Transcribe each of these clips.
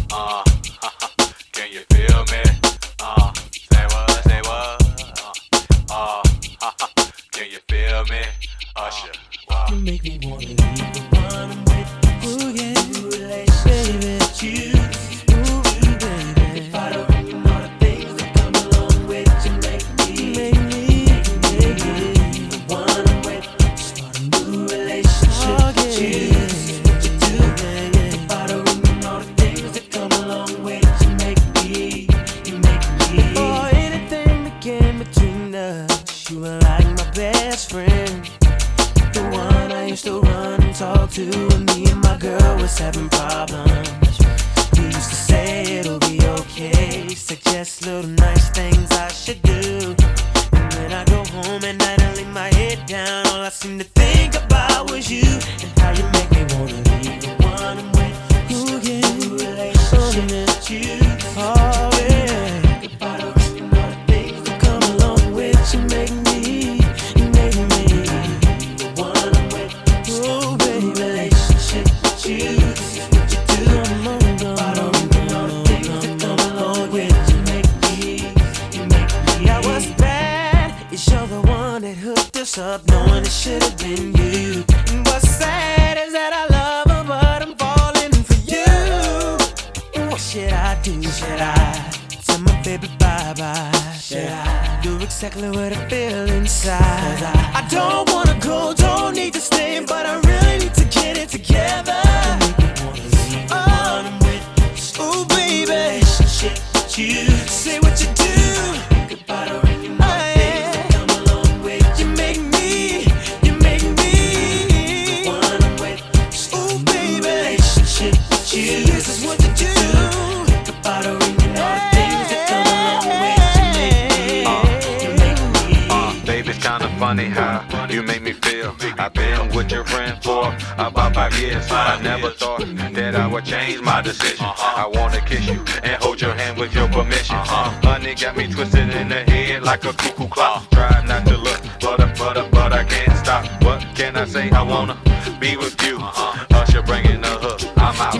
Uh, can you feel me? Say what, say what? Can you feel me? Usher, wow. You make me wanna leave the one I'm with. Ooh yeah, new relationship, you. Ooh baby, if I don't bring all the things that come along with you, make me the one I'm with. Start a new relationship with you. This is what you do. If I don't bring all the things that come along with you, you make me. Before anything began between us, you were like my best friend. The one I used to run and talk to when me and my girl was having problems. You used to say it'll be okay, suggest little nice things I should do. And when I go home at night and lay my head down, all I seem to think about was you and how you make me wanna leave the one I'm with. Ooh yeah, relationship with you. Oh yeah, if I don't bring all the things that come along with you, make me. Up knowing it should have been you. And what's sad is that I love her, but I'm falling for you. What should I do? Should I tell my baby bye-bye? Should I do exactly what I feel inside? 'Cause I don't wanna go, don't need to stay, but I really need to get it together. Oh, ooh baby, you say what you do. This is what you do. Think about her and you know the things that come along with you make me. Baby, it's kinda funny how you make me feel. I've been with your friend for about 5 years. I never thought that I would change my decision. I wanna kiss you and hold your hand with your permission. Honey got me twisted in the head like a cuckoo clock. Try not to look, but I can't stop. What can I say? I wanna be with you. Usher bringing the hook. I'm out.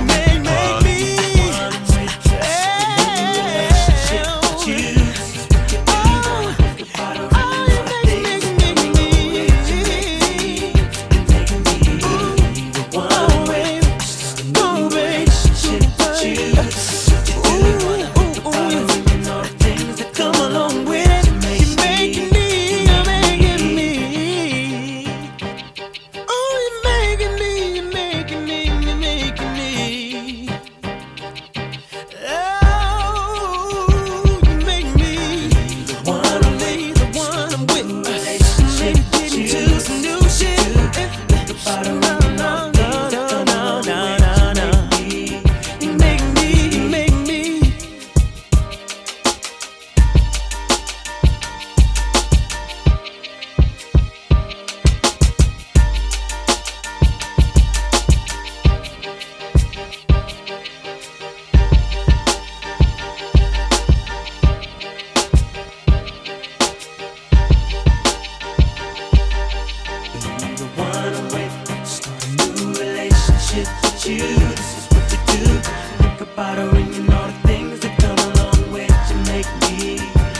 You. This is what you do. Think about her and you know the things that come along with you. Make me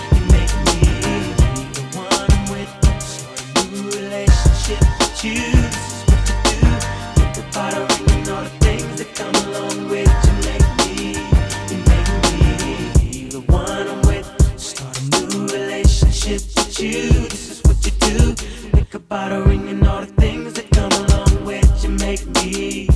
the one I'm with. Start a new relationship with you. This is what you do. Think about her and you know the things that come along with you. Make me the one I'm with. Start a new relationship with you. This is what you do. Think about her and you know the things that come along with you. Make me